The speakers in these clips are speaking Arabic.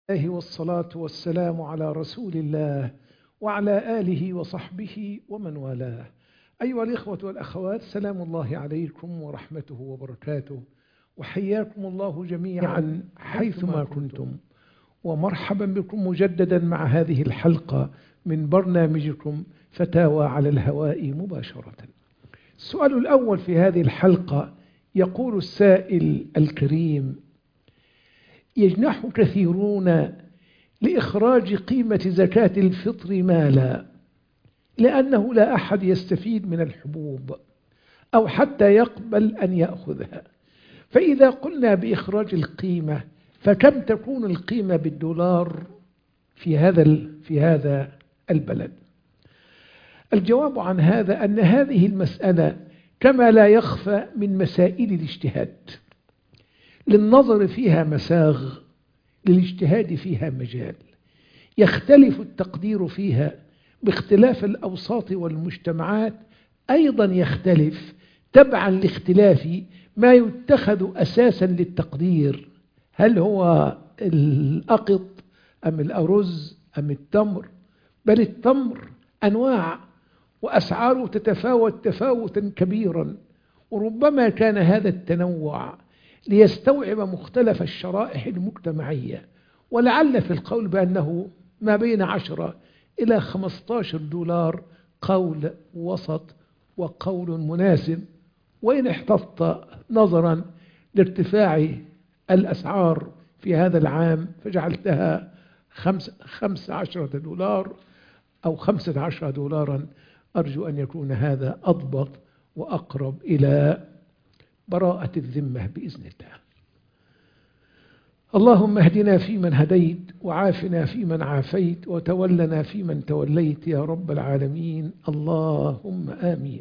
الله والصلاة والسلام على رسول الله وعلى آله وصحبه ومن والاه. أيها الإخوة والأخوات، سلام الله عليكم ورحمته وبركاته، وحياكم الله جميعا حيثما كنتم، ومرحبا بكم مجددا مع هذه الحلقة من برنامجكم فتاوى على الهواء مباشرة. السؤال الأول في هذه الحلقة يقول السائل الكريم: يجنح كثيرون لإخراج قيمة زكاة الفطر مالا لأنه لا أحد يستفيد من الحبوب أو حتى يقبل أن يأخذها، فإذا قلنا بإخراج القيمة فكم تكون القيمة بالدولار في هذا البلد؟ الجواب عن هذا أن هذه المسألة كما لا يخفى من مسائل الاجتهاد، للنظر فيها مساغ، للاجتهاد فيها مجال، يختلف التقدير فيها باختلاف الأوساط والمجتمعات، أيضا يختلف تبعا لاختلاف ما يتخذ أساسا للتقدير، هل هو الأقط أم الأرز أم التمر؟ بل التمر أنواع وأسعاره تتفاوت تفاوتا كبيرا، وربما كان هذا التنوع ليستوعب مختلف الشرائح المجتمعية، ولعل في القول بأنه ما بين 10 إلى 15 دولار قول وسط وقول مناسب، وإن احتفظ نظرا لارتفاع الأسعار في هذا العام فجعلتها 15 دولار أو 15 دولارا، أرجو أن يكون هذا أضبط وأقرب إلى براءة الذمة بإذن الله. اللهم اهدنا فيمن هديت، وعافنا فيمن عافيت، وتولنا فيمن توليت يا رب العالمين، اللهم آمين.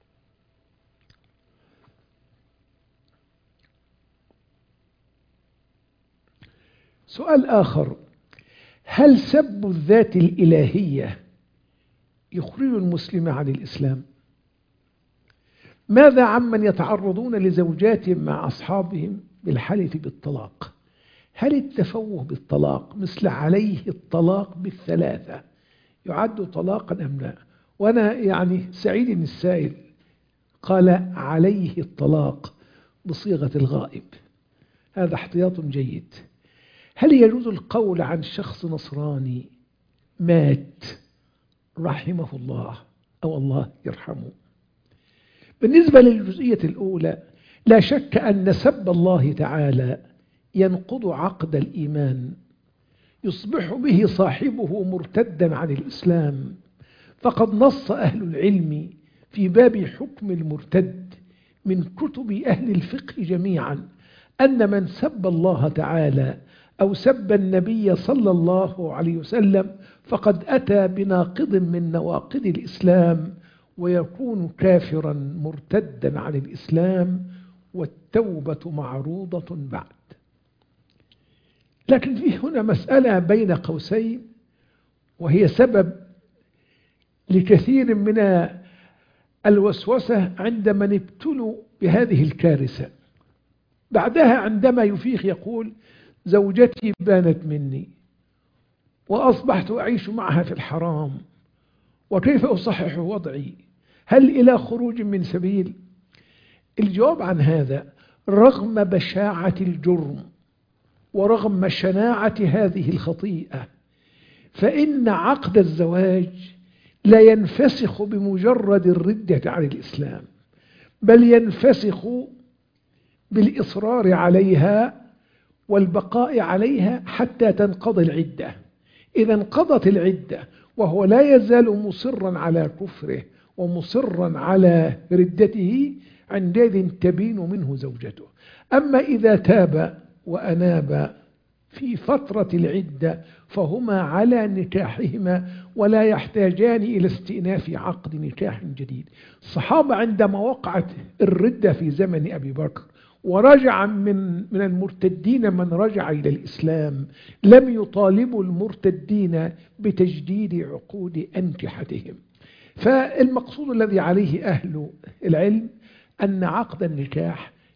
سؤال آخر: هل سب الذات الإلهية يخرج المسلم عن الإسلام؟ ماذا عمن يتعرضون لزوجاتهم مع أصحابهم بالحلف بالطلاق؟ هل التفوه بالطلاق مثل عليه الطلاق بالثلاثة يعد طلاقا أم لا؟ وأنا سعيد إن السائل قال عليه الطلاق بصيغة الغائب، هذا احتياط جيد. هل يجوز القول عن شخص نصراني مات رحمه الله أو الله يرحمه؟ بالنسبة للجزئية الأولى، لا شك أن سب الله تعالى ينقض عقد الإيمان، يصبح به صاحبه مرتدا عن الإسلام، فقد نص أهل العلم في باب حكم المرتد من كتب أهل الفقه جميعا أن من سب الله تعالى أو سب النبي صلى الله عليه وسلم فقد أتى بناقض من نواقض الإسلام، ويكون كافرا مرتدا عن الإسلام، والتوبة معروضة بعد. لكن في هنا مسألة بين قوسين، وهي سبب لكثير من الوسوسة عندما ابتلوا بهذه الكارثة. بعدها عندما يفيق يقول: زوجتي بانت مني وأصبحت أعيش معها في الحرام، وكيف أصحح وضعي؟ هل إلى خروج من سبيل؟ الجواب عن هذا: رغم بشاعة الجرم ورغم شناعة هذه الخطيئة، فإن عقد الزواج لا ينفسخ بمجرد الردة عن الإسلام، بل ينفسخ بالإصرار عليها والبقاء عليها حتى تنقضي العدة. إذا انقضت العدة وهو لا يزال مصرا على كفره ومصرا على ردته، عندئذ تبين منه زوجته. أما إذا تاب وأناب في فترة العدة فهما على نكاحهما ولا يحتاجان إلى استئناف عقد نكاح جديد. الصحابة عندما وقعت الردة في زمن أبي بكر ورجع من المرتدين من رجع إلى الإسلام، لم يطالبوا المرتدين بتجديد عقود أنكحتهم. فالمقصود الذي عليه أهل العلم أن عقد النكاح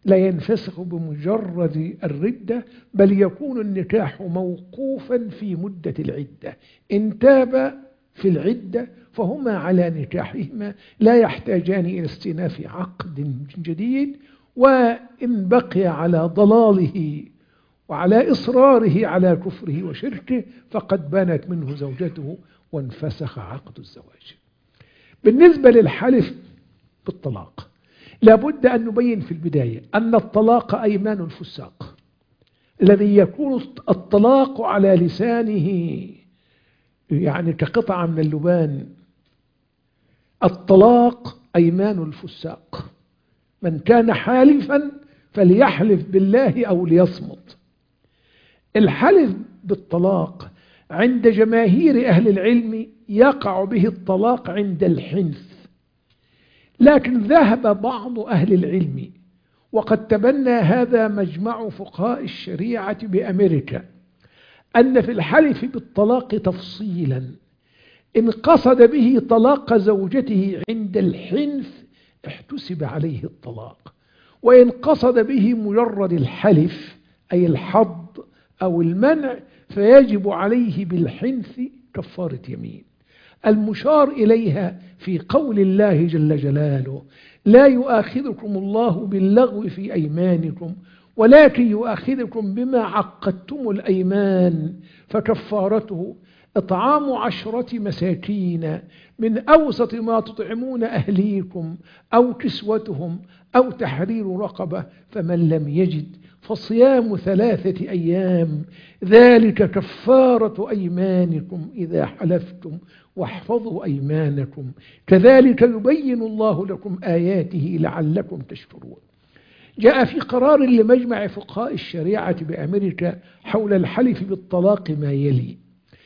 لا ينفسخ بمجرد الردة، بل يكون النكاح موقوفا في مدة العدة. إن تاب في العدة فهما على نكاحهما لا يحتاجان إلى استئناف عقد جديد. وإن بقي على ضلاله وعلى إصراره على كفره وشركه فقد بانت منه زوجته وانفسخ عقد الزواج. بالنسبة للحلف بالطلاق، لابد أن نبين في البداية أن الطلاق أيمان الفساق الذي يكون الطلاق على لسانه يعني كقطعة من اللبان. الطلاق أيمان الفساق، من كان حالفا فليحلف بالله أو ليصمت. الحلف بالطلاق عند جماهير أهل العلم يقع به الطلاق عند الحنث، لكن ذهب بعض أهل العلم وقد تبنى هذا مجمع فقهاء الشريعة بأمريكا أن في الحلف بالطلاق تفصيلا. إن قصد به طلاق زوجته عند الحنث احتسب عليه الطلاق، وإن قصد به مجرد الحلف أي الحض أو المنع فيجب عليه بالحنث كفارة يمين، المشار إليها في قول الله جل جلاله: لا يؤاخذكم الله باللغو في أيمانكم ولكن يؤاخذكم بما عقدتم الأيمان فكفارته إطعام 10 مساكين من أوسط ما تطعمون أهليكم أو كسوتهم أو تحرير رقبة، فمن لم يجد فصيام 3 أيام ذلك كفارة أيمانكم إذا حلفتم واحفظوا أيمانكم كذلك يبين الله لكم آياته لعلكم تشكرون. جاء في قرار لمجمع فقهاء الشريعة بأمريكا حول الحلف بالطلاق ما يلي: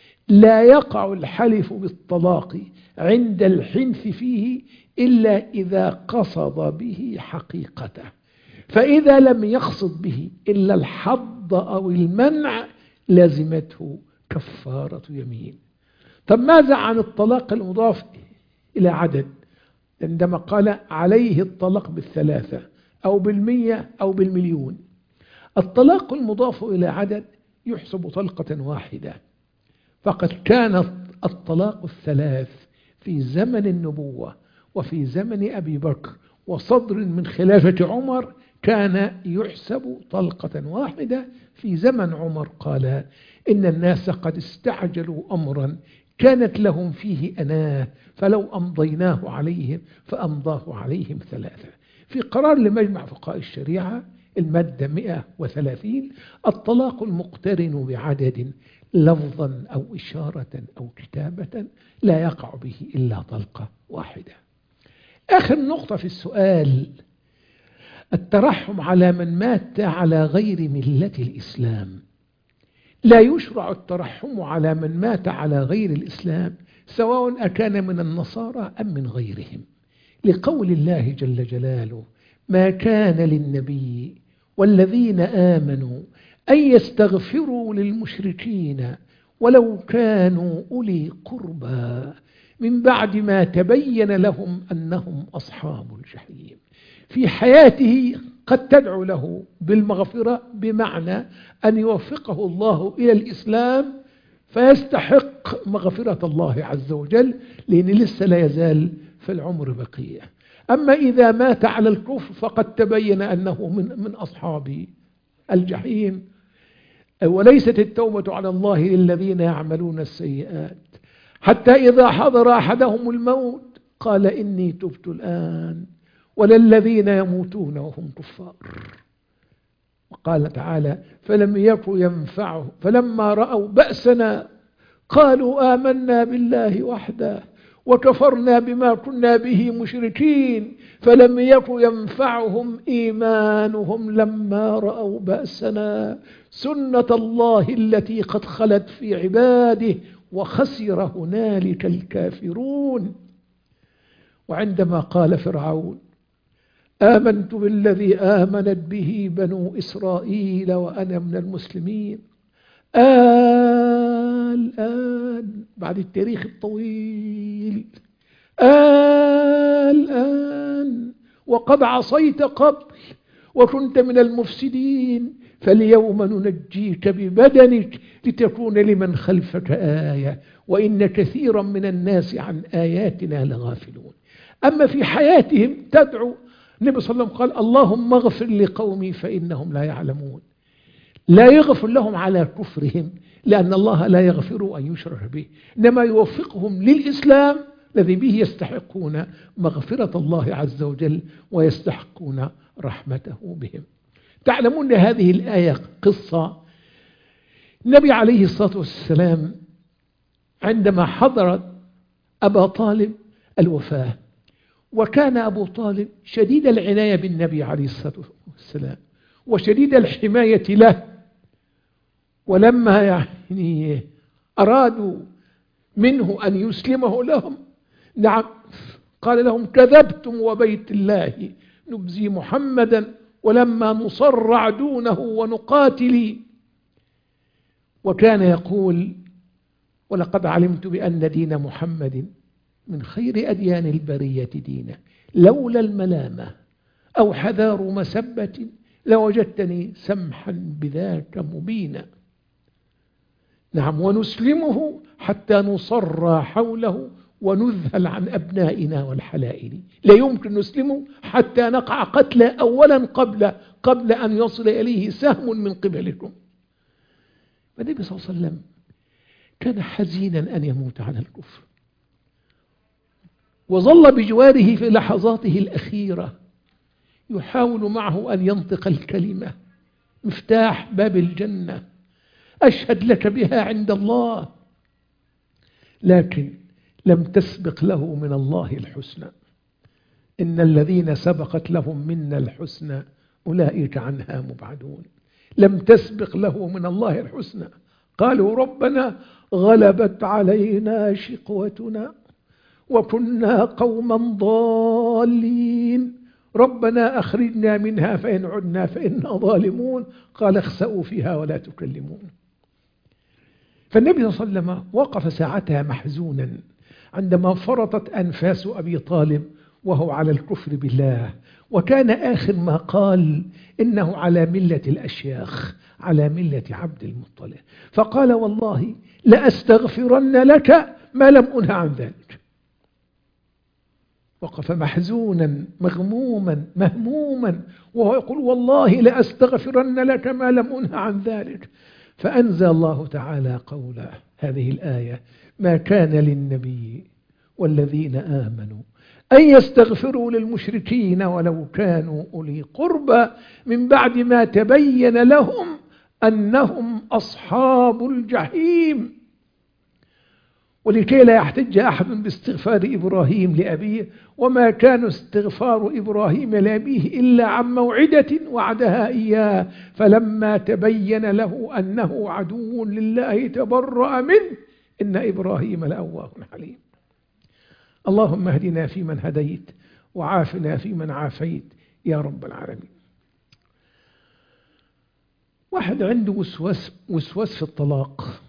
لا يقع الحلف بالطلاق عند الحنث فيه إلا إذا قصد به حقيقته، فإذا لم يقصد به إلا الحض أو المنع لازمته كفارة يمين. طب ماذا عن الطلاق المضاف إلى عدد؟ عندما قال عليه الطلاق ب3 أو ب100 أو ب1,000,000. الطلاق المضاف إلى عدد يحسب طلقة واحدة، فقد كان الطلاق 3 في زمن النبوة وفي زمن أبي بكر وصدر من خلافة عمر كان يحسب طلقة واحدة. في زمن عمر قال: إن الناس قد استعجلوا أمرا كانت لهم فيه أناه فلو أمضيناه عليهم فأمضاه عليهم 3. في قرار لمجمع فقهاء الشريعة المادة 130: الطلاق المقترن بعدد لفظا أو إشارة أو كتابة لا يقع به إلا طلقة واحدة. آخر نقطة في السؤال: الترحم على من مات على غير ملة الإسلام. لا يشرع الترحم على من مات على غير الإسلام سواء أكان من النصارى أم من غيرهم، لقول الله جل جلاله: ما كان للنبي والذين آمنوا أن يستغفروا للمشركين ولو كانوا أولي قربى من بعد ما تبين لهم أنهم أصحاب الجحيم. في حياته قد تدعو له بالمغفرة بمعنى أن يوفقه الله إلى الإسلام فيستحق مغفرة الله عز وجل، لأن لسه لا يزال في العمر بقية. أما إذا مات على الكفر فقد تبين أنه من أصحاب الجحيم. وليست التوبة على الله للذين يعملون السيئات حتى إذا حضر أحدهم الموت قال إني تبت الآن ولا الذين يموتون وهم كفار. وقال تعالى: فلم يكن ينفعه فلما رأوا بأسنا قالوا آمنا بالله وحده وكفرنا بما كنا به مشركين فلم يكن ينفعهم إيمانهم لما رأوا بأسنا سنة الله التي قد خلت في عباده وخسر هنالك الكافرون. وعندما قال فرعون: آمنت بالذي آمنت به بنو إسرائيل وأنا من المسلمين، الآن بعد التاريخ الطويل الآن وقد عصيت قبل وكنت من المفسدين فاليوم ننجيك ببدنك لتكون لمن خلفك آية وإن كثيرا من الناس عن آياتنا لغافلون. أما في حياتهم تدعو النبي صلى الله عليه وسلم قال اللهم اغفر لقومي فإنهم لا يعلمون. لا يغفر لهم على كفرهم لأن الله لا يغفر أن يشرك به، إنما يوفقهم للإسلام الذي به يستحقون مغفرة الله عز وجل ويستحقون رحمته بهم. تعلمون هذه الآية قصة النبي عليه الصلاة والسلام عندما حضرت أبا طالب الوفاة، وكان أبو طالب شديد العناية بالنبي عليه الصلاة والسلام وشديد الحماية له، ولما أرادوا منه أن يسلمه لهم نعم قال لهم كذبتم وبيت الله نبزي محمدا ولما نصرع دونه ونقاتل. وكان يقول ولقد علمت بأن دين محمد من خير أديان البرية دينا لولا الملامة أو حذار مسبة لوجدتني سمحا بذاك مبينا. نعم ونسلمه حتى نصرى حوله ونذهل عن أبنائنا والحلائل. لا يمكن نسلمه حتى نقع قتلى أولا قبل أن يصل إليه سهم من قبلكم. النبي صلى الله عليه وسلم كان حزينا أن يموت على الكفر، وظل بجواره في لحظاته الأخيرة يحاول معه أن ينطق الكلمة مفتاح باب الجنة أشهد لك بها عند الله، لكن لم تسبق له من الله الحسنى. إن الذين سبقت لهم منا الحسنى أولئك عنها مبعدون. لم تسبق له من الله الحسنى. قالوا ربنا غلبت علينا شقوتنا وكنا قوما ضالين ربنا أخرجنا منها فإن عدنا فإنا ظالمون قال اخسأوا فيها ولا تكلمون. فالنبي صلى الله عليه وسلم وقف ساعتها محزونا عندما فرطت أنفاس أبي طالب وهو على الكفر بالله، وكان آخر ما قال إنه على ملة الأشياخ على ملة عبد المطلب، فقال والله لأستغفرن لك ما لم أنه عن ذلك. وقف محزونا مغموما مهموما وهو يقول والله لأستغفرن لك ما لم أنه عن ذلك. فأنزل الله تعالى قوله هذه الآية ما كان للنبي والذين آمنوا أن يستغفروا للمشركين ولو كانوا أولي قربى من بعد ما تبين لهم أنهم أصحاب الجحيم. ولكي لا يحتج أحد باستغفار إبراهيم لأبيه وما كان استغفار إبراهيم لأبيه إلا عن موعدة وعدها إياه فلما تبين له أنه عدو لله تبرأ منه إن إبراهيم لأواه حليم. اللهم اهدنا فيمن هديت وعافنا فيمن عافيت يا رب العالمين. واحد عنده وسواس في الطلاق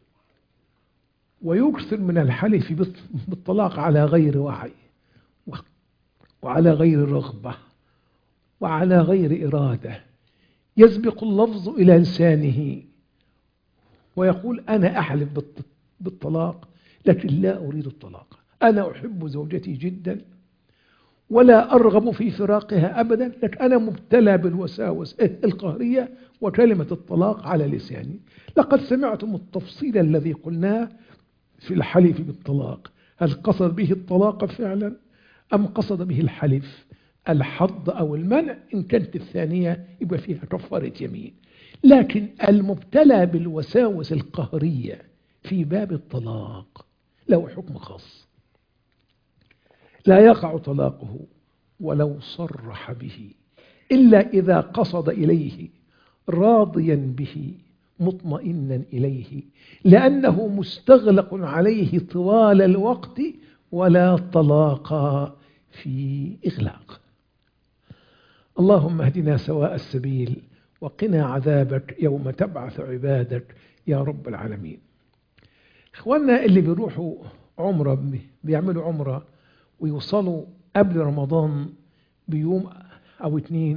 ويكثر من الحلف بالطلاق على غير وعي وعلى غير رغبة وعلى غير إرادة، يسبق اللفظ إلى لسانه ويقول أنا أحلف بالطلاق لكن لا أريد الطلاق، أنا أحب زوجتي جدا ولا أرغب في فراقها أبدا لكن أنا مبتلى بالوساوس القهرية وكلمة الطلاق على لساني. لقد سمعتم التفصيل الذي قلناه في الحلف بالطلاق، هل قصد به الطلاق فعلا أم قصد به الحلف الحض أو المنع؟ إن كانت الثانية يبقى فيها كفارة يمين. لكن المبتلى بالوساوس القهرية في باب الطلاق له حكم خاص، لا يقع طلاقه ولو صرح به إلا إذا قصد إليه راضيا به مطمئنا إليه لأنه مستغلق عليه طوال الوقت ولا طلاق في إغلاق. اللهم اهدنا سواء السبيل وقنا عذابك يوم تبعث عبادك يا رب العالمين. إخواننا اللي بيروحوا عمرة بيعملوا عمرة ويوصلوا قبل رمضان بيوم أو 2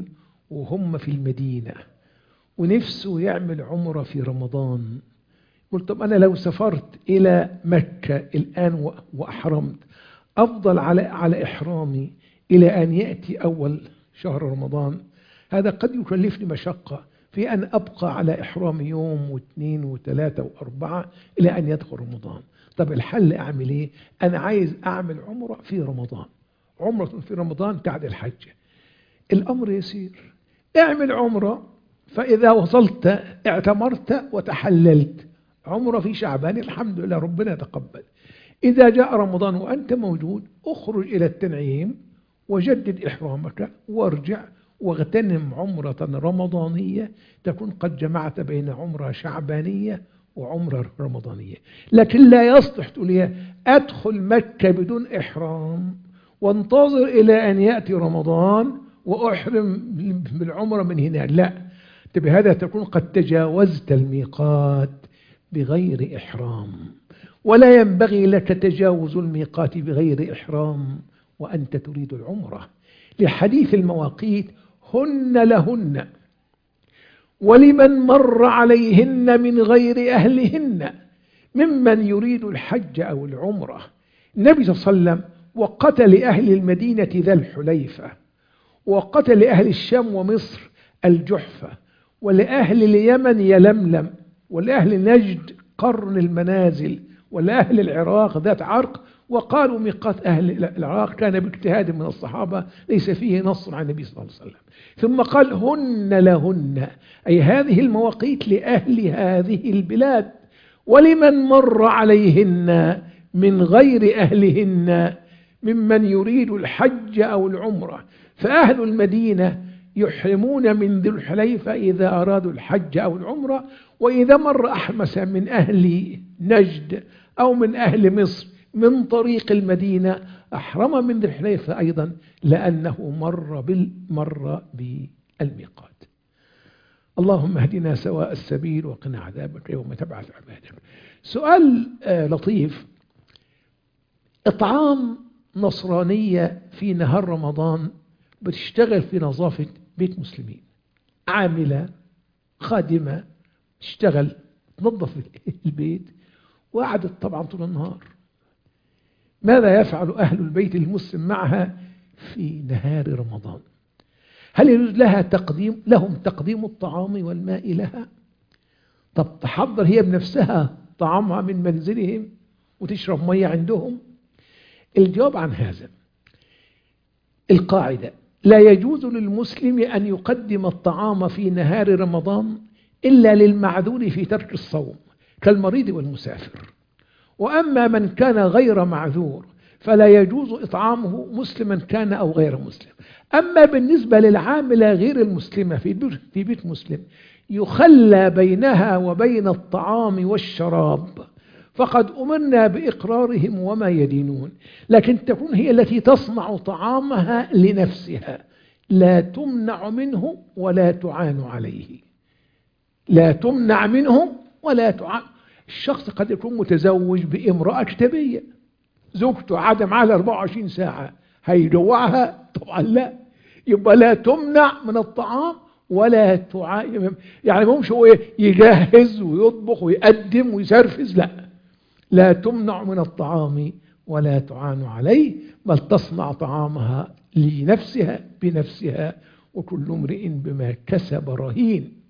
وهم في المدينة ونفسه يعمل عمرة في رمضان. قلت طب أنا لو سافرت إلى مكة الآن وأحرمت، أفضل على إحرامي إلى أن يأتي أول شهر رمضان؟ هذا قد يكلفني مشقة في أن أبقى على إحرام يوم واثنين وثلاثة وأربعة إلى أن يدخل رمضان. طب الحل أعمل إيه؟ أنا عايز أعمل عمرة في رمضان، عمرة في رمضان تعدل الحج. الأمر يسير، اعمل عمرة، فإذا وصلت اعتمرت وتحللت، عمرة في شعبان الحمد لله ربنا يتقبل. إذا جاء رمضان وأنت موجود اخرج إلى التنعيم وجدد إحرامك وارجع واغتنم عمرة رمضانية تكون قد جمعت بين عمرة شعبانية وعمرة رمضانية. لكن لا يصلح تقول لي أدخل مكة بدون إحرام وانتظر إلى أن يأتي رمضان وأحرم بالعمرة من هنا، لا، بهذا تكون قد تجاوزت الميقات بغير إحرام، ولا ينبغي لك تجاوز الميقات بغير إحرام وأنت تريد العمرة، لحديث المواقيت هن لهن ولمن مر عليهن من غير أهلهن ممن يريد الحج أو العمرة. النبي صلى الله عليه وسلم وقت لأهل المدينة ذا الحليفة، وقت لأهل الشام ومصر الجحفة، ولأهل اليمن يلملم، ولأهل نجد قرن المنازل، ولأهل العراق ذات عرق. وقالوا ميقات أهل العراق كان باجتهاد من الصحابة ليس فيه نص عن النبي صلى الله عليه وسلم. ثم قال هن لهن، أي هذه المواقيت لأهل هذه البلاد، ولمن مر عليهن من غير أهلهن ممن يريد الحج أو العمرة. فأهل المدينة يحرمون من ذي الحليفة إذا أرادوا الحج أو العمرة، وإذا مر أحمس من أهل نجد أو من أهل مصر من طريق المدينة أحرم من ذي الحليفة أيضا، لأنه مر بالميقات. اللهم اهدنا سواء السبيل وقنا عذابك يوم تبعث عبادك. سؤال لطيف: إطعام نصرانية في نهار رمضان بتشتغل في نظافة بيت مسلمين، عاملة خادمة تشتغل تنظف البيت وقعدت طبعا طول النهار، ماذا يفعل أهل البيت المسلم معها في نهار رمضان؟ هل يجوز لهم تقديم الطعام والماء لها؟ طب تحضر هي بنفسها طعامها من منزلهم وتشرب مية عندهم؟ الجواب عن هذا: القاعدة لا يجوز للمسلم أن يقدم الطعام في نهار رمضان إلا للمعذور في ترك الصوم كالمريض والمسافر، وأما من كان غير معذور فلا يجوز إطعامه مسلما كان أو غير مسلم. أما بالنسبة للعاملة غير المسلمة في بيت مسلم يخلى بينها وبين الطعام والشراب، فقد أمرنا بإقرارهم وما يدينون، لكن تكون هي التي تصنع طعامها لنفسها، لا تمنع منه ولا تعان عليه، لا تمنع منه ولا تعان. الشخص قد يكون متزوج بامرأة أجنبية، زوجته قاعدة معها 24 ساعة، هيجوعها؟ طبعا لا. يبقى لا تمنع من الطعام ولا تعان، يعني مش هو يجهز ويطبخ ويقدم ويسرفز، لا تمنع من الطعام ولا تعان عليه، بل تصنع طعامها لنفسها بنفسها، وكل امرئ بما كسب رهين.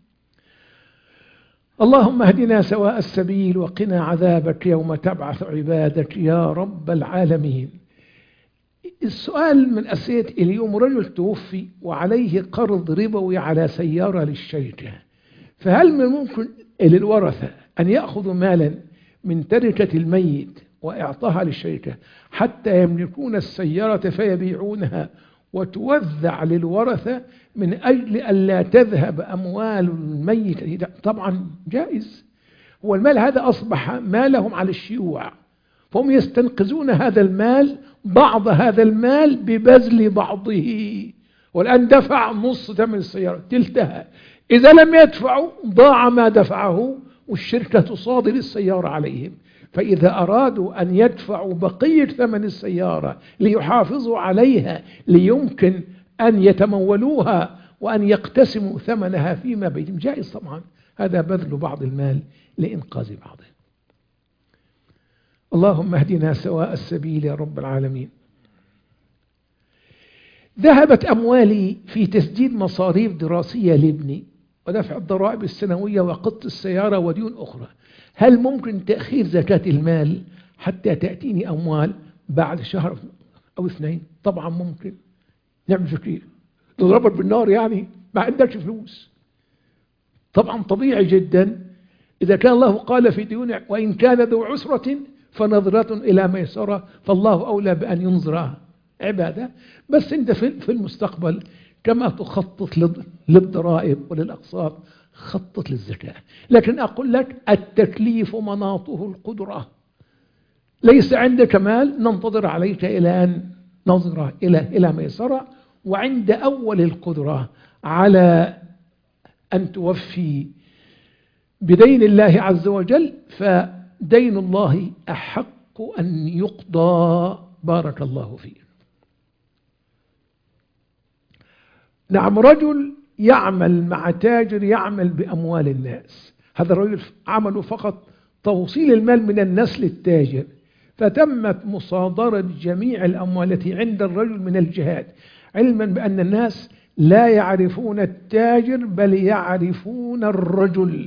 اللهم اهدنا سواء السبيل وقنا عذابك يوم تبعث عبادك يا رب العالمين. السؤال من أسئلة اليوم: رجل توفي وعليه قرض ربوي على سيارة للشركة، فهل من ممكن للورثة أن يأخذوا مالا من تركة الميت وإعطاها للشركة حتى يملكون السيارة فيبيعونها وتوزع للورثة من أجل أن لا تذهب أموال الميت؟ طبعا جائز، هو المال هذا أصبح مالهم على الشيوع، فهم يستنقذون هذا المال، بعض هذا المال ببذل بعضه، والآن دفع نص ثمن السيارة تلتها، إذا لم يدفعوا ضاع ما دفعه والشركة تصادر السيارة عليهم. فإذا أرادوا أن يدفعوا بقية ثمن السيارة ليحافظوا عليها ليمكن أن يتمولوها وأن يقتسموا ثمنها فيما بينهم، جائز طبعا هذا بذل بعض المال لإنقاذ بعضه. اللهم اهدنا سواء السبيل يا رب العالمين. ذهبت أموالي في تسديد مصاريف دراسية لابني ودفع الضرائب السنوية وقسط السيارة وديون أخرى، هل ممكن تأخير زكاة المال حتى تأتيني أموال بعد شهر أو 2؟ طبعا ممكن. نعمل كيف؟ تضربك بالنار يعني ما عندكش فلوس؟ طبعا طبيعي جدا. إذا كان الله قال في ديونه وإن كان ذو عسرة فنظرة إلى ميسرة، فالله أولى بأن ينظر عبادة. بس أنت في المستقبل كما تخطط للضرائب وللأقساط خطط للزكاة. لكن أقول لك التكليف مناطه القدرة، ليس عندك مال ننتظر عليك إلى أن ننظر إلى ميسرة، وعند أول القدرة على أن توفي بدين الله عز وجل فدين الله أحق أن يقضى. بارك الله فيه. نعم، رجل يعمل مع تاجر يعمل بأموال الناس، هذا الرجل عمله فقط توصيل المال من الناس للتاجر، فتمت مصادرة جميع الأموال التي عند الرجل من الجهات، علما بأن الناس لا يعرفون التاجر بل يعرفون الرجل.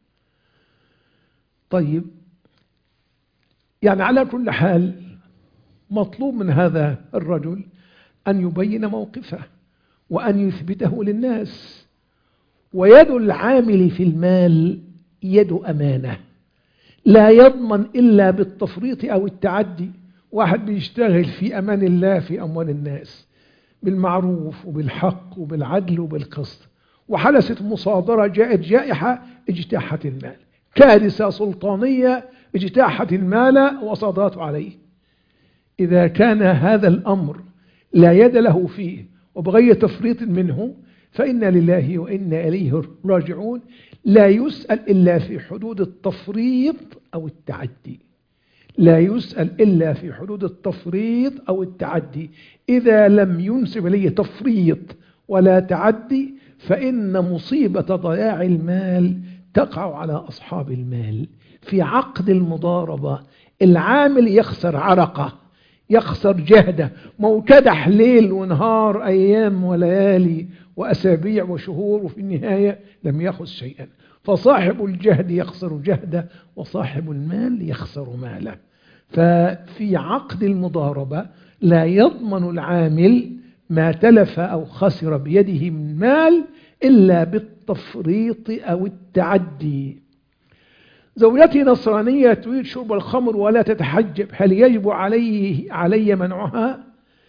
طيب، يعني على كل حال مطلوب من هذا الرجل أن يبين موقفه وأن يثبته للناس. ويد العامل في المال يد أمانة، لا يضمن إلا بالتفريط أو التعدي. واحد بيشتغل في أمان الله في أموال الناس بالمعروف وبالحق وبالعدل وبالقسط، وحدثت مصادرة، جاءت جائحة اجتاحت المال، كارثة سلطانية اجتاحت المال وصادرته عليه. إذا كان هذا الأمر لا يد له فيه وبغير تفريط منه فإنا لله وإنا إليه راجعون. لا يسأل إلا في حدود التفريط أو التعدي، لا يسأل إلا في حدود التفريط أو التعدي. إذا لم ينسب إليه تفريط ولا تعدي فإن مصيبة ضياع المال تقع على أصحاب المال. في عقد المضاربة العامل يخسر عرقه، يخسر جهده، موكدح ليل ونهار، أيام وليالي وأسابيع وشهور، وفي النهاية لم يأخذ شيئا. فصاحب الجهد يخسر جهده وصاحب المال يخسر ماله. ففي عقد المضاربة لا يضمن العامل ما تلف أو خسر بيده من مال إلا بالتفريط أو التعدي. زوجتي نصرانية تريد شرب الخمر ولا تتحجب، هل يجب علي منعها؟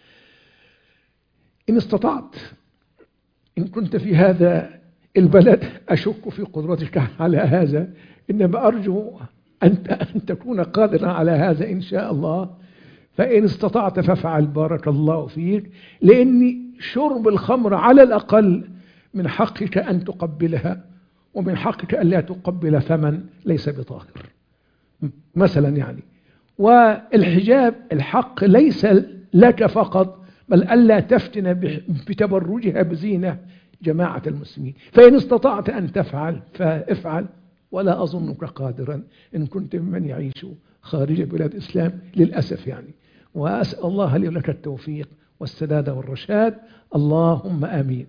إن استطعت، إن كنت في هذا البلد أشك في قدرتك على هذا، إنما أرجو أن تكون قادرا على هذا إن شاء الله. فإن استطعت فافعل، بارك الله فيك، لأن شرب الخمر على الأقل من حقك أن تقبلها، ومن حقك أن لا تقبل ثمن ليس بطاهر مثلا يعني. والحجاب الحق ليس لك فقط، بل ألا تفتن بتبرجها بزينة جماعة المسلمين. فإن استطعت أن تفعل فافعل، ولا أظنك قادرا إن كنت ممن يعيش خارج بلاد الإسلام للأسف يعني. وأسأل الله لي ولك التوفيق والسداد والرشاد، اللهم آمين.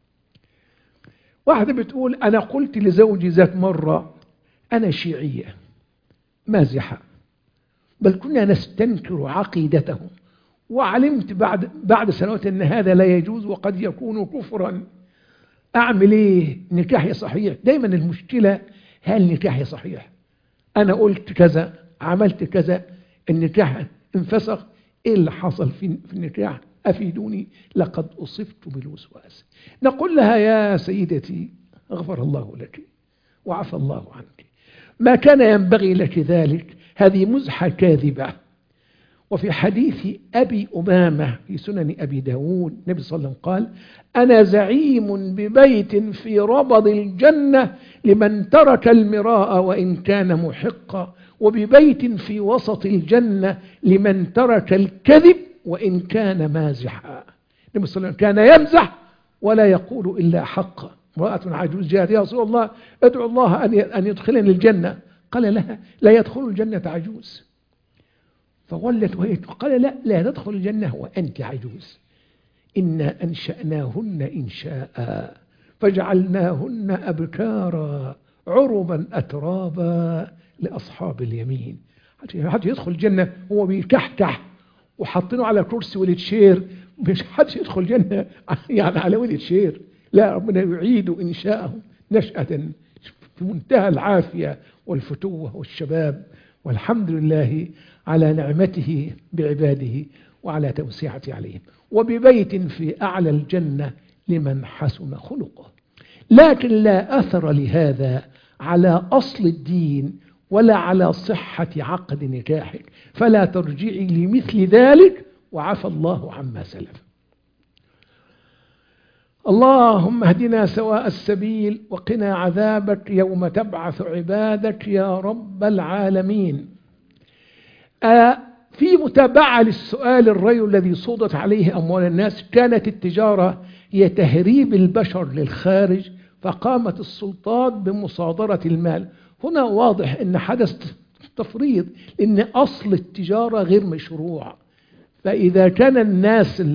واحدة بتقول أنا قلت لزوجي ذات مرة أنا شيعية مازحة، بل كنا نستنكر عقيدته، وعلمت بعد سنوات أن هذا لا يجوز وقد يكون كفرا. أعمل إيه؟ نكاحي صحيح. دايما المشكلة هل نكاحي صحيح؟ أنا قلت كذا، عملت كذا، النكاح انفسخ، إيه اللي حصل في النكاح؟ أفيدوني، لقد أصبت بالوسواس. نقول لها يا سيدتي غفر الله لك وعفى الله عنك، ما كان ينبغي لك ذلك، هذه مزحة كاذبة. وفي حديث أبي أمامة في سنن أبي داود النبي صلى الله عليه وسلم قال أنا زعيم ببيت في ربض الجنة لمن ترك المراء وإن كان محقا، وببيت في وسط الجنة لمن ترك الكذب وإن كان مازحا. النبي صلى الله عليه وسلم كان يمزح ولا يقول إلا حقا. امرأة عجوز جاءت: يا رسول الله ادعو الله أن يدخلني الجنة. قال لها: لا يدخل الجنة عجوز. فولت وهي قال: لا تدخل الجنة وأنت عجوز. إنا أنشأناهن إنشاء فجعلناهن أبكارا عربا أترابا لأصحاب اليمين. حد يدخل الجنة هو بيكحكح وحاطينه على كرسي ولتشير؟ مش حد يدخل الجنة يعني على ولتشير. لا، ربنا يعيد إنشاءه نشأة في منتهى العافية والفتوة والشباب. والحمد لله على نعمته بعباده وعلى توسعته عليهم. وببيت في أعلى الجنة لمن حسن خلقه. لكن لا أثر لهذا على أصل الدين ولا على صحة عقد نكاحك، فلا ترجعي لمثل ذلك وعفى الله عما سلف. اللهم اهدنا سواء السبيل وقنا عذابك يوم تبعث عبادك يا رب العالمين. في متابعة للسؤال الرجل الذي صودت عليه أموال الناس، كانت التجارة هي تهريب البشر للخارج، فقامت السلطات بمصادرة المال. هنا واضح أن حدث تفريط، لأن أصل التجارة غير مشروع. فإذا كان الناس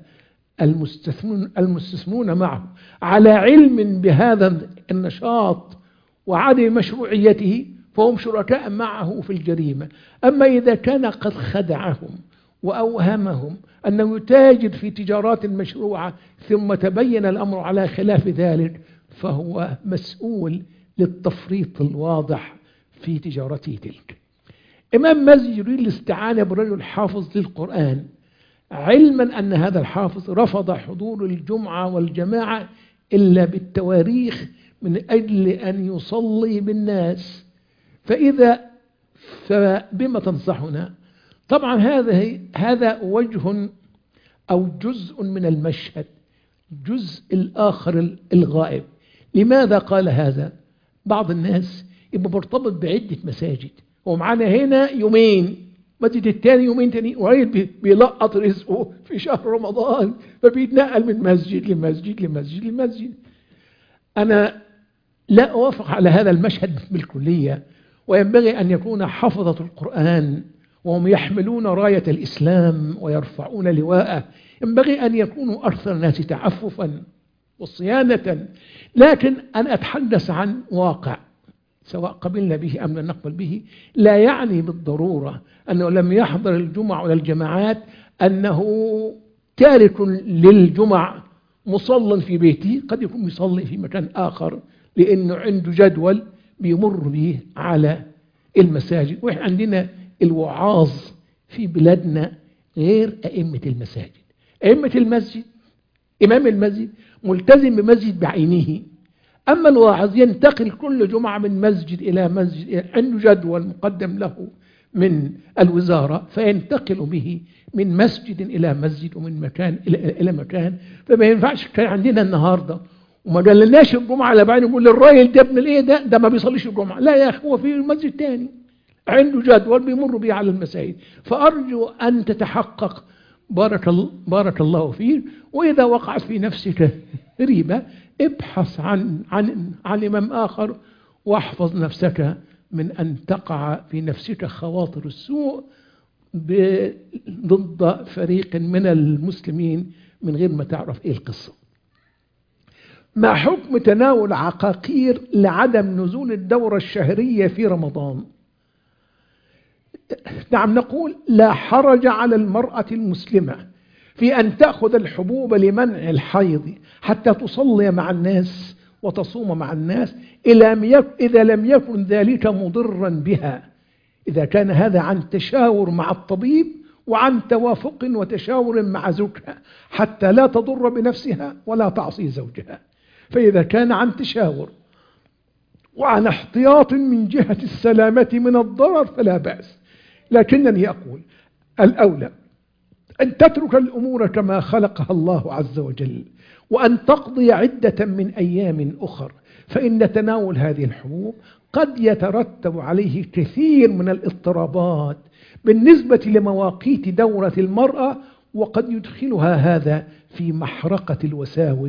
المستثمرون معه على علم بهذا النشاط وعدم مشروعيته فهم شركاء معه في الجريمة. أما إذا كان قد خدعهم وأوهمهم أنه يتاجر في تجارات مشروعة ثم تبين الأمر على خلاف ذلك، فهو مسؤول للتفريط الواضح في تجارته تلك. إمام مازن يريد الاستعانة برجل حافظ للقرآن، علما أن هذا الحافظ رفض حضور الجمعة والجماعة إلا بالتواريخ من أجل أن يصلي بالناس. فبما تنصحنا؟ طبعا هذا وجه أو جزء من المشهد، جزء الآخر الغائب. لماذا قال هذا؟ بعض الناس يبقى مرتبط بعدة مساجد، ومعنا هنا يومين، مسجد التاني يومين تاني، وعيد بيلقط رزقه في شهر رمضان، فبيتنقل من مسجد لمسجد لمسجد لمسجد. أنا لا أوافق على هذا المشهد بالكلية، وينبغي أن يكون حفظة القرآن وهم يحملون راية الإسلام ويرفعون لواءه، ينبغي أن يكونوا أكثر الناس تعففا وصيانة. لكن أنا أتحدث عن واقع سواء قبلنا به أم لم نقبل به، لا يعني بالضرورة أنه لم يحضر الجمع ولا الجماعات أنه تارك للجمع مصلى في بيته. قد يكون يصلي في مكان آخر لأنه عنده جدول بيمر به على المساجد. وإحنا عندنا الوعاظ في بلادنا غير أئمة المساجد. أئمة المسجد، إمام المسجد ملتزم بمسجد بعينه، أما الواعظ ينتقل كل جمعة من مسجد إلى مسجد، عنده جدول مقدم له من الوزارة فينتقل به من مسجد إلى مسجد ومن مكان إلى مكان. فما ينفعش كان عندنا النهاردة وما قالناش الجمعة على بعض نقول للراجل ده ابن الايه ده ما بيصليش الجمعة. لا يا أخي، هو في المسجد تاني عنده جدول بيمر به على المساجد. فأرجو أن تتحقق، بارك الله فيك. وإذا وقعت في نفسك ريبة ابحث عن إمام آخر، واحفظ نفسك من أن تقع في نفسك خواطر السوء ضد فريق من المسلمين من غير ما تعرف إيه القصة. ما حكم تناول عقاقير لعدم نزول الدورة الشهرية في رمضان؟ نعم، نقول لا حرج على المرأة المسلمة في أن تأخذ الحبوب لمنع الحيض حتى تصلي مع الناس وتصوم مع الناس إذا لم يكن ذلك مضرا بها، إذا كان هذا عن تشاور مع الطبيب وعن توافق وتشاور مع زوجها حتى لا تضر بنفسها ولا تعصي زوجها. فإذا كان عن تشاور وعن احتياط من جهة السلامة من الضرر فلا بأس. لكنني أقول الأولى أن تترك الأمور كما خلقها الله عز وجل، وأن تقضي عدة من أيام أخر، فإن تناول هذه الحبوب قد يترتب عليه كثير من الاضطرابات بالنسبة لمواقيت دورة المرأة، وقد يدخلها هذا في محرقة الوساوس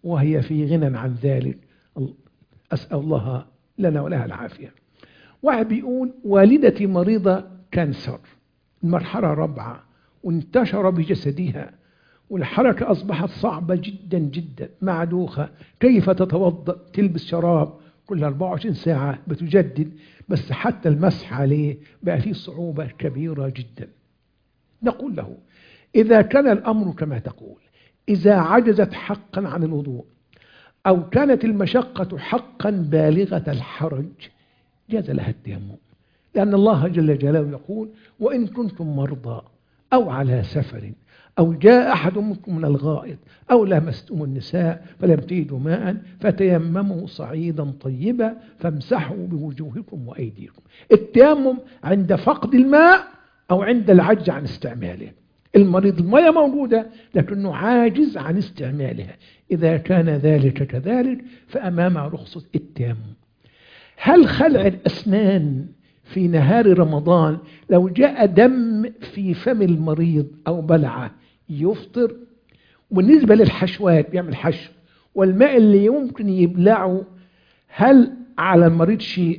وهي في غنى عن ذلك. أسأل الله لنا ولها العافية. واحد بيقول والدتي مريضة كانسر المرحلة الرابعة وانتشر بجسدها والحركة أصبحت صعبة جدا جدا مع دوخة. كيف تتوضأ؟ تلبس شراب كل 24 ساعة بتجدد، بس حتى المسح عليه بقى فيه صعوبة كبيرة جدا. نقول له إذا كان الأمر كما تقول، إذا عجزت حقا عن الوضوء أو كانت المشقة حقا بالغة الحرج جاز لها التيمم، لأن الله جل جلاله يقول وإن كنتم مرضى أو على سفر أو جاء أحد منكم من الغائط أو لمستم النساء فلم تجدوا ماء فتيمموا صعيدا طيبا فامسحوا بوجوهكم وأيديكم. التيمم عند فقد الماء أو عند العجز عن استعماله. المريض المياه موجودة لكنه عاجز عن استعمالها، إذا كان ذلك كذلك فأمامه رخصة التيمم. هل خلع الأسنان في نهار رمضان لو جاء دم في فم المريض أو بلعه يفطر؟ وبالنسبة للحشوات بيعمل حشو والماء اللي يمكن يبلعه هل على المريض شيء؟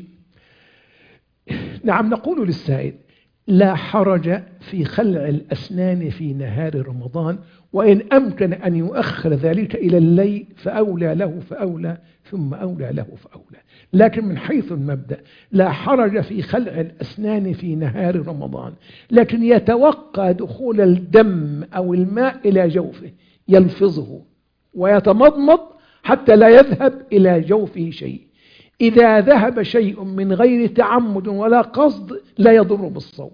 نعم، نقول للسائل لا حرج في خلع الأسنان في نهار رمضان، وإن أمكن أن يؤخر ذلك إلى الليل فأولى له فأولى ثم أولى له فأولى. لكن من حيث المبدأ لا حرج في خلع الأسنان في نهار رمضان، لكن يتوقع دخول الدم أو الماء إلى جوفه يلفظه ويتمضمض حتى لا يذهب إلى جوفه شيء. إذا ذهب شيء من غير تعمد ولا قصد لا يضر بالصوم.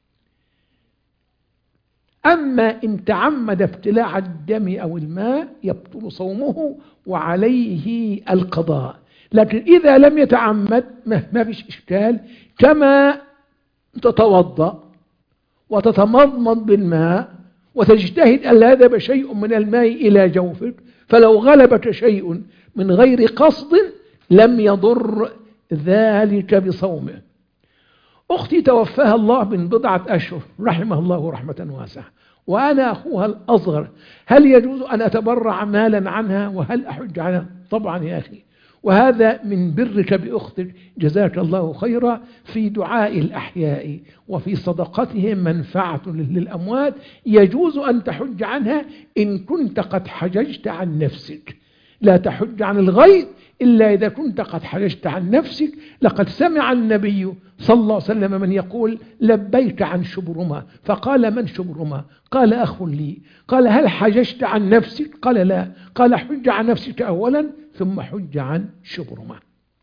أما إن تعمد ابتلاع الدم أو الماء يبطل صومه وعليه القضاء. لكن إذا لم يتعمد ما فيش إشكال، كما تتوضأ وتتمضمض بالماء وتجتهد ألا يذهب شيء من الماء إلى جوفك، فلو غلبك شيء من غير قصد لم يضر ذلك بصومه. أختي توفاها الله من بضعة أشهر رحمه الله رحمة واسعة، وأنا أخوها الأصغر، هل يجوز أن أتبرع مالا عنها وهل أحج عنها؟ طبعا يا أخي، وهذا من برك بأختك جزاك الله خيرا في دعاء الأحياء وفي صدقتهم منفعة للأموات. يجوز أن تحج عنها إن كنت قد حججت عن نفسك، لا تحج عن الغير إلا إذا كنت قد حججت عن نفسك. لقد سمع النبي صلى الله عليه وسلم من يقول لبيك عن شبرمة، فقال من شبرمة؟ قال أخ لي. قال هل حججت عن نفسك؟ قال لا. قال حج عن نفسك أولا ثم حج عن شبرمة.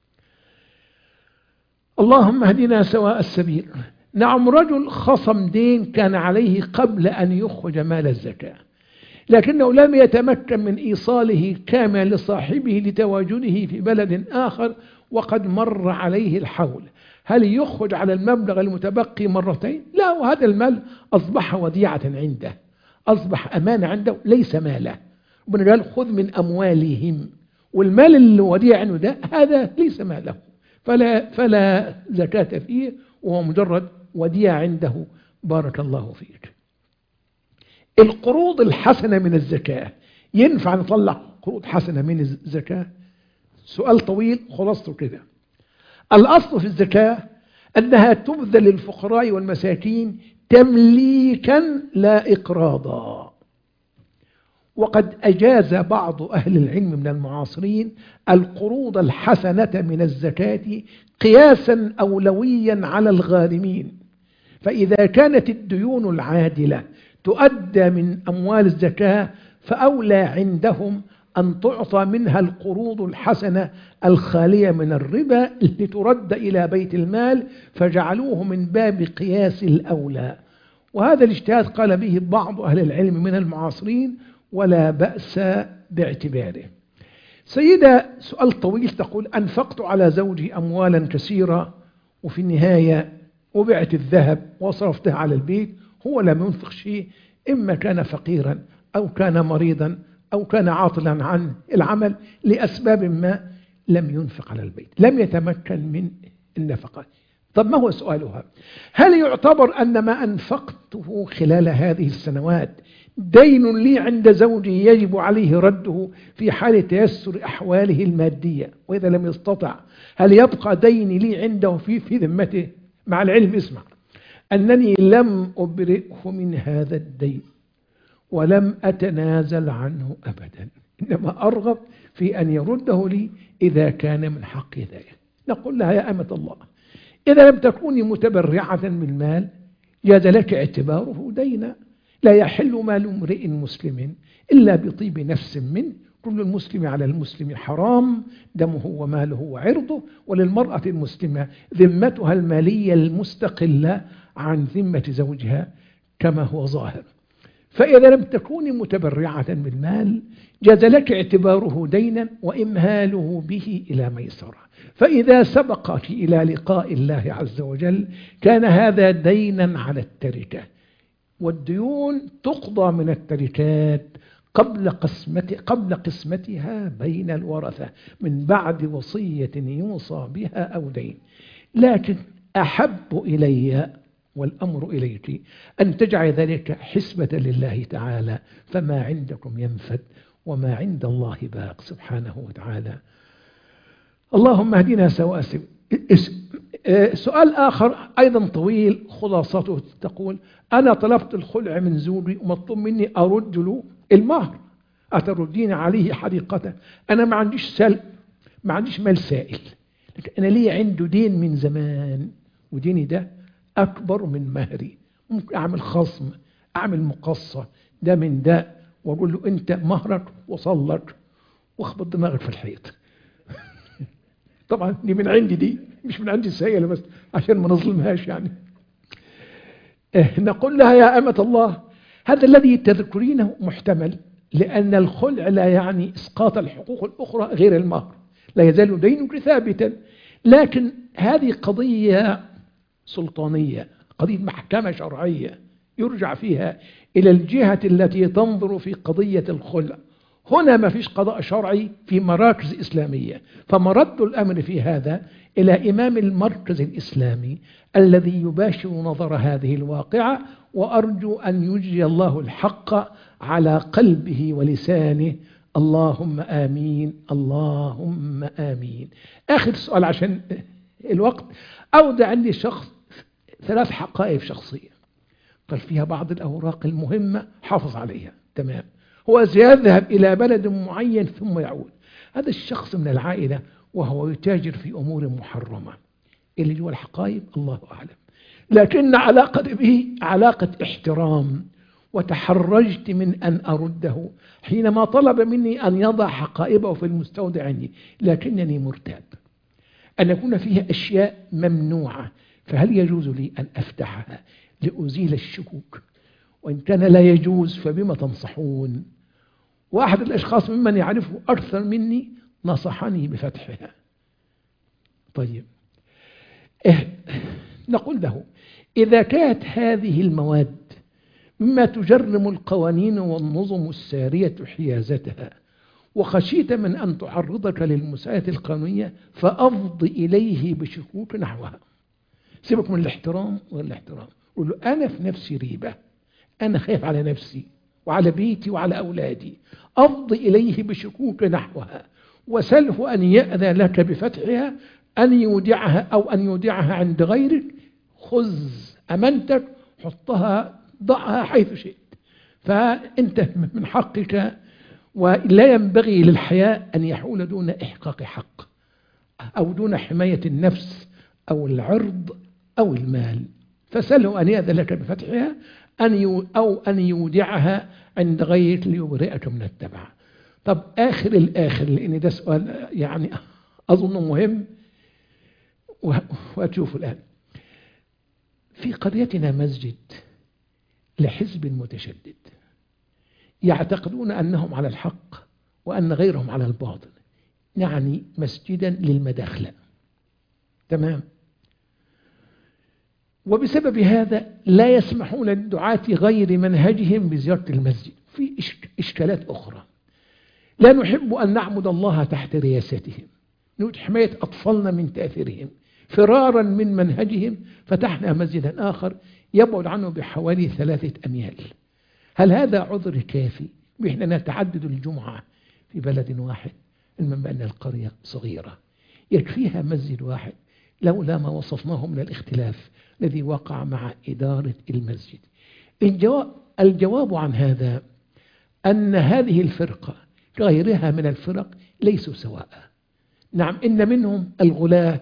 اللهم اهدنا سواء السبيل. نعم، رجل خصم دين كان عليه قبل أن يخرج مال الزكاة، لكنه لم يتمكن من إيصاله كاملا لصاحبه لتواجده في بلد آخر وقد مر عليه الحول. هل يخرج على المبلغ المتبقي مرتين؟ لا، وهذا المال أصبح وديعة عنده، أصبح أمانة عنده ليس ماله. ربنا قال خذ من أموالهم، والمال اللي وديع عنده ده هذا ليس ماله، فلا زكاة فيه، وهو مجرد وديع عنده. بارك الله فيك. القروض الحسنة من الزكاة، ينفع نطلع قروض حسنة من الزكاة؟ سؤال طويل، خلاصته كده. الأصل في الزكاة أنها تبذل للفقراء والمساكين تمليكا لا إقراضا. وقد أجاز بعض أهل العلم من المعاصرين القروض الحسنة من الزكاة قياسا أولويا على الغارمين. فإذا كانت الديون العادلة تؤدى من أموال الزكاة فأولى عندهم أن تعطى منها القروض الحسنة الخالية من الربا لترد إلى بيت المال، فجعلوه من باب قياس الأولى. وهذا الاجتهاد قال به بعض أهل العلم من المعاصرين ولا بأس باعتباره. سيدة سؤال طويل تقول أنفقت على زوجي أموالا كثيرة وفي النهاية وبعت الذهب وصرفتها على البيت، هو لم ينفق شيء، إما كان فقيرا أو كان مريضا أو كان عاطلا عن العمل لأسباب ما، لم ينفق على البيت، لم يتمكن من النفقة. طب ما هو سؤالها؟ هل يعتبر أن ما أنفقته خلال هذه السنوات دين لي عند زوجي يجب عليه رده في حال تيسر أحواله المادية، وإذا لم يستطع هل يبقى ديني لي عنده في ذمته؟ مع العلم اسمع أنني لم أبرئه من هذا الدين ولم أتنازل عنه أبدا، إنما أرغب في أن يرده لي إذا كان من حق ذلك. نقول لها يا أمة الله إذا لم تكوني متبرعة بالمال جاز لك اعتباره دينا، لا يحل مال امرئ مسلم إلا بطيب نفس منه، كل المسلم على المسلم حرام دمه وماله وعرضه، وللمرأة المسلمة ذمتها المالية المستقلة عن ذمة زوجها كما هو ظاهر. فإذا لم تكوني متبرعة بالمال جاز لك اعتباره دينا وإمهاله به إلى ميسرة، فإذا سبقك إلى لقاء الله عز وجل كان هذا دينا على التركة، والديون تقضى من التركات قبل قسمتها بين الورثة من بعد وصية يوصى بها أو دين. لكن أحب إلي والأمر إليك أن تجعل ذلك حسبة لله تعالى، فما عندكم ينفد وما عند الله باق سبحانه وتعالى. اللهم اهدنا سواء السبيل. سؤال آخر أيضا طويل خلاصته تقول أنا طلبت الخلع من زوجي ومطلوب مني أرد له المهر، أتردين عليه حديقته؟ أنا ما عنديش سلب، ما عنديش مال سائل، لكن أنا لي عنده دين من زمان، وديني ده أكبر من مهري، ممكن أعمل خصم، أعمل مقصة ده من ده، وأقول له أنت مهرك وصل لك واخبط دماغك في الحيط. طبعا دي من عندي، دي مش من عندي السيئة بس عشان ما نظلمهاش يعني. نقول لها يا أمة الله هذا الذي تذكرينه محتمل، لأن الخلع لا يعني إسقاط الحقوق الأخرى غير المهر، لا يزال دينك ثابتا، لكن هذه قضية سلطانية، قضية محكمة شرعية يرجع فيها إلى الجهة التي تنظر في قضية الخلع. هنا ما فيش قضاء شرعي في مراكز إسلامية، فمرد الأمر في هذا إلى إمام المركز الإسلامي الذي يباشر نظر هذه الواقعة، وأرجو أن يجري الله الحق على قلبه ولسانه. اللهم آمين اللهم آمين. آخر سؤال عشان الوقت. أودع عندي شخص 3 حقائب شخصية، قال فيها بعض الأوراق المهمة حافظ عليها، تمام، هو سيذهب إلى بلد معين ثم يعود. هذا الشخص من العائلة وهو يتاجر في أمور محرمة، اللي جوا الحقائب الله أعلم، لكن علاقة به علاقة احترام، وتحرجت من أن أرده حينما طلب مني أن يضع حقائبه في المستودع عندي، لكنني مرتاب أن يكون فيها أشياء ممنوعة، فهل يجوز لي أن أفتحها لأزيل الشكوك؟ وإن كان لا يجوز فبما تنصحون؟ وأحد الأشخاص ممن يعرفه أكثر مني نصحني بفتحها. طيب نقول له إذا كانت هذه المواد مما تجرم القوانين والنظم السارية حيازتها، وخشيت من أن تعرضك للمساءلة القانونية، فأفض إليه بشكوك نحوها. سيبك من الاحترام والاحترام، قل له أنا في نفسي ريبة، أنا خايف على نفسي وعلى بيتي وعلى أولادي، أفض إليه بشكوك نحوها، وسله أن يأذن لك بفتحها، أن يودعها أو أن يودعها عند غيرك، خذ أمانتك حطها ضعها حيث شئت، فأنت من حقك، ولا ينبغي للحياء أن يحول دون إحقاق حق أو دون حماية النفس أو العرض أو المال، فسله أن يأذن لك بفتحها أو أن يودعها عند غيرك ليبرئك من التبع. طب آخر الآخر، لأن ده سؤال يعني أظن مهم، وأشوف الآن في قريتنا مسجد لحزب متشدد يعتقدون أنهم على الحق وأن غيرهم على الباطل، يعني مسجدا للمداخلة، تمام، وبسبب هذا لا يسمحون للدعاة غير منهجهم بزيارة المسجد. في إشكالات أخرى، لا نحب أن نعبد الله تحت رياستهم، نريد حماية أطفالنا من تأثيرهم، فرارا من منهجهم فتحنا مسجدا آخر يبعد عنه بحوالي 3 أميال. هل هذا عذر كافي بأننا نتعدد الجمعة في بلد واحد؟ المهم أن القرية صغيرة يكفيها مسجد واحد، لولا ما وصفناه من الاختلاف الذي وقع مع إدارة المسجد. الجواب عن هذا أن هذه الفرقة كغيرها من الفرق ليسوا سواء. نعم، إن منهم الغلاة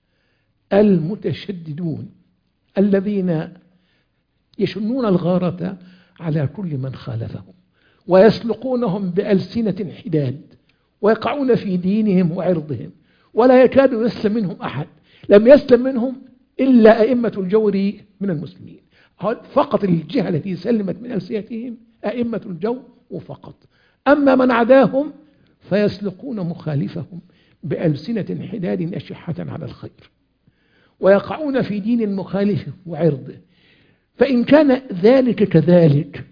المتشددون الذين يشنون الغارة على كل من خالفهم ويسلقونهم بألسنة حداد ويقعون في دينهم وعرضهم، ولا يكاد يسلم منهم أحد. لم يسلم منهم إلا أئمة الجور من المسلمين، فقط الجهة التي سلمت من ألسنتهم أئمة الجور وفقط. أما من عداهم فيسلقون مخالفهم بألسنة حداد أشحة على الخير ويقعون في دين المخالف وعرضه. فإن كان ذلك كذلك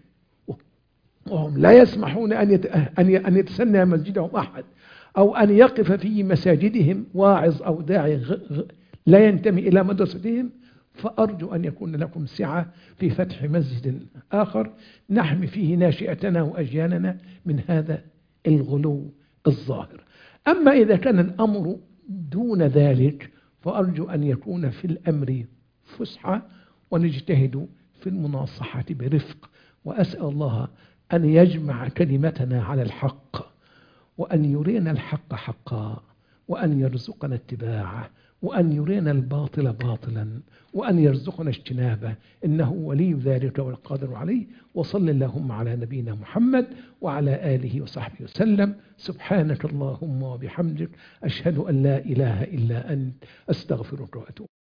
وهم لا يسمحون أن يتسنى مسجدهم أحد أو أن يقف في مساجدهم واعظ أو داعي لا ينتمي إلى مدرستهم، فأرجو أن يكون لكم سعة في فتح مسجد آخر نحمي فيه ناشئتنا وأجيالنا من هذا الغلو الظاهر. أما إذا كان الأمر دون ذلك فأرجو أن يكون في الأمر فسحة ونجتهد في المناصحة برفق، وأسأل الله أن يجمع كلمتنا على الحق وأن يرينا الحق حقا وأن يرزقنا اتباعه وأن يرينا الباطل باطلا وأن يرزقنا اجتنابه، إنه ولي ذلك والقادر عليه. وصل اللهم على نبينا محمد وعلى آله وصحبه وسلم. سبحانك اللهم وبحمدك أشهد أن لا إله إلا أنت أستغفرك وأتوب